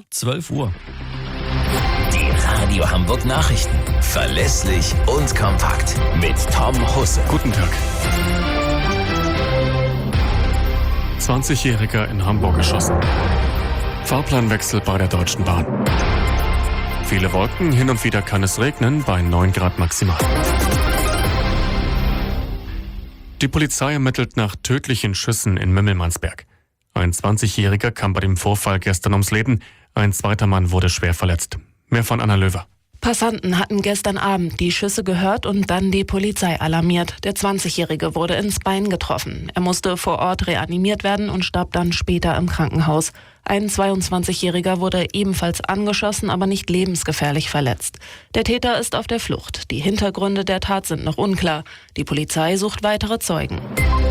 12 Uhr. Die Radio Hamburg Nachrichten. Verlässlich und kompakt. Mit Tom Husse. Guten Tag. 20-Jähriger in Hamburg erschossen. Fahrplanwechsel bei der Deutschen Bahn. Viele Wolken, hin und wieder kann es regnen, bei 9 Grad maximal. Die Polizei ermittelt nach tödlichen Schüssen in Mümmelmannsberg. Ein 20-Jähriger kam bei dem Vorfall gestern ums Leben. Ein zweiter Mann wurde schwer verletzt. Mehr von Anna Löwer. Passanten hatten gestern Abend die Schüsse gehört und dann die Polizei alarmiert. Der 20-Jährige wurde ins Bein getroffen. Er musste vor Ort reanimiert werden und starb dann später im Krankenhaus. Ein 22-Jähriger wurde ebenfalls angeschossen, aber nicht lebensgefährlich verletzt. Der Täter ist auf der Flucht. Die Hintergründe der Tat sind noch unklar. Die Polizei sucht weitere Zeugen.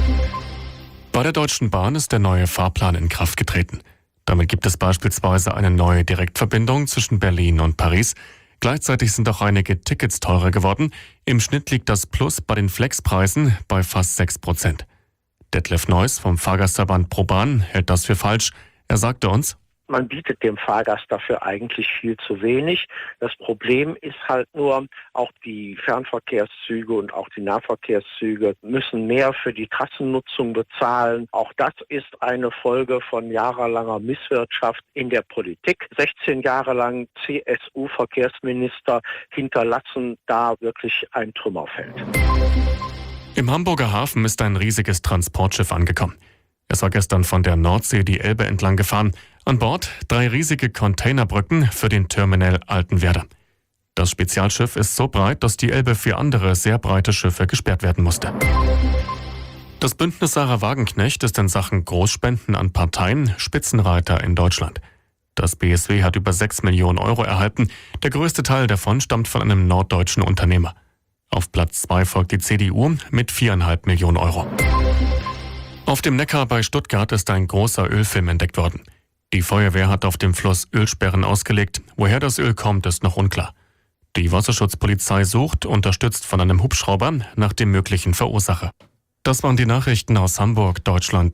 Bei der Deutschen Bahn ist der neue Fahrplan in Kraft getreten. Damit gibt es beispielsweise eine neue Direktverbindung zwischen Berlin und Paris. Gleichzeitig sind auch einige Tickets teurer geworden. Im Schnitt liegt das Plus bei den Flexpreisen bei fast 6%. Detlef Neuss vom Fahrgastverband ProBahn hält das für falsch. Er sagte uns: Man bietet dem Fahrgast dafür eigentlich viel zu wenig. Das Problem ist halt nur, auch die Fernverkehrszüge und auch die Nahverkehrszüge müssen mehr für die Trassennutzung bezahlen. Auch das ist eine Folge von jahrelanger Misswirtschaft in der Politik. 16 Jahre lang CSU-Verkehrsminister hinterlassen da wirklich ein Trümmerfeld. Im Hamburger Hafen ist ein riesiges Transportschiff angekommen. Es war gestern von der Nordsee die Elbe entlang gefahren. An Bord 3 riesige Containerbrücken für den Terminal Altenwerder. Das Spezialschiff ist so breit, dass die Elbe für andere sehr breite Schiffe gesperrt werden musste. Das Bündnis Sarah Wagenknecht ist in Sachen Großspenden an Parteien Spitzenreiter in Deutschland. Das BSW hat über 6 Millionen Euro erhalten. Der größte Teil davon stammt von einem norddeutschen Unternehmer. Auf Platz 2 folgt die CDU mit 4,5 Millionen Euro. Auf dem Neckar bei Stuttgart ist ein großer Ölfilm entdeckt worden. Die Feuerwehr hat auf dem Fluss Ölsperren ausgelegt. Woher das Öl kommt, ist noch unklar. Die Wasserschutzpolizei sucht, unterstützt von einem Hubschrauber, nach dem möglichen Verursacher. Das waren die Nachrichten aus Hamburg, Deutschland